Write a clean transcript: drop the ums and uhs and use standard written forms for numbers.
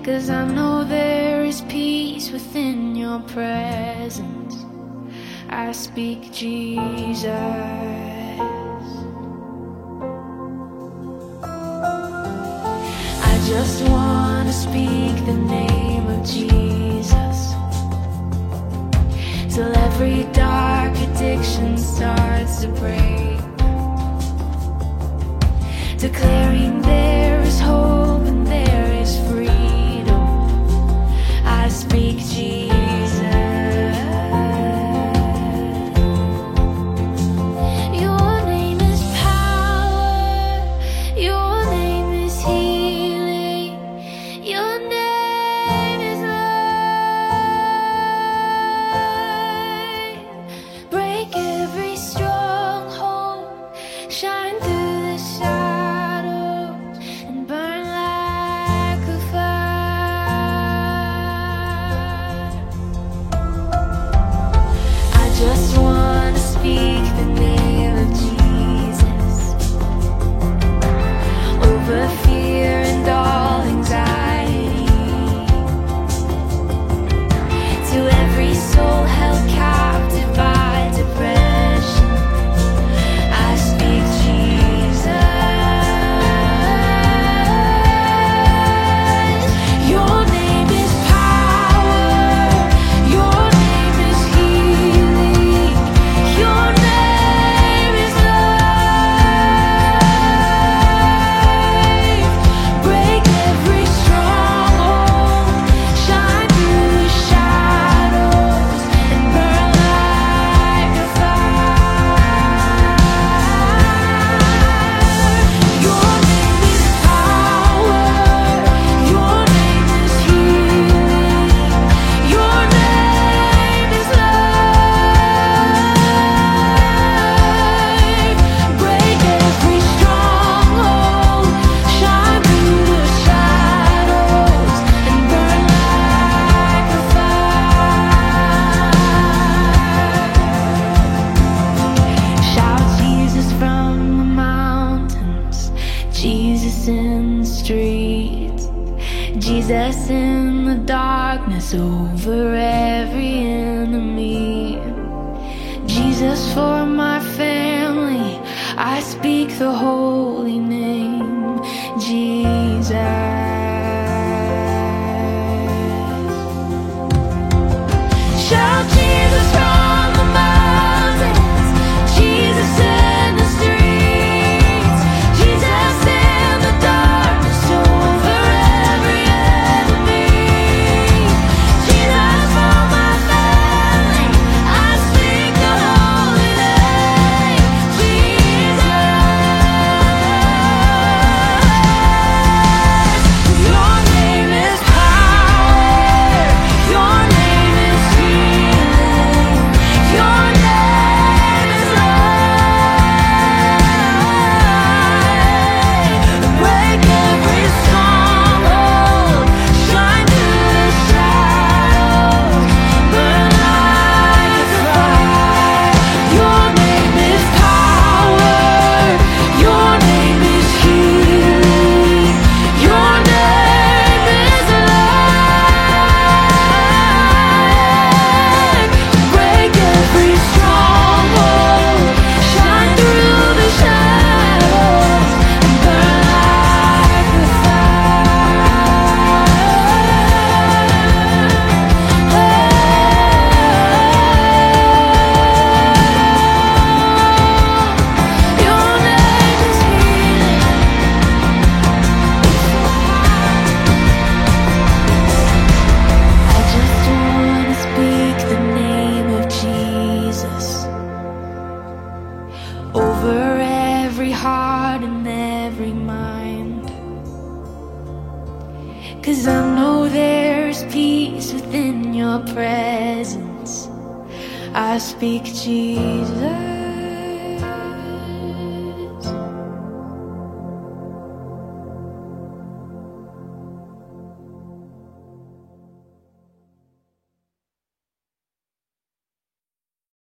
'Cause I know there is peace within your presence. I speak Jesus. I just want to speak the name of Jesus, till every dark addiction starts to break, declaring there is hope and there is freedom. I speak Jesus. Your name is power, your name is healing, your name is life. Break every stronghold, shine through the shadows, and burn like a fire. I just want to speak the name of Jesus over fear and all anxiety, to every soul held captive by depression. I speak Jesus. Your name is power, your name is healing, your name is life. Break every stronghold, shine through the shadows, and burn like a fire. Your name is power, your name is healing, your name is life. Break every stronghold, shine through the shadows, and burn like a fire. Shout Jesus from the mountains, Jesus in the streets, Jesus in the darkness over every enemy, Jesus for my family. I speak the holy name, Jesus. Shout Jesus from the mountains, Jesus in the streets, Jesus in the darkness over every enemy, Jesus for my family. I speak the holy name, Jesus. Your name is power, your name is healing, your name is life. Break every stronghold, shine through the shadows, burn like a fire. Your name is power, your name is healing, your name is life. Break every stronghold, shine through the shadows, and burn like a fire. Your name is healing. I just want to speak the name of Jesus over every heart and every mind, 'cause I know there's peace within your presence. I speak Jesus.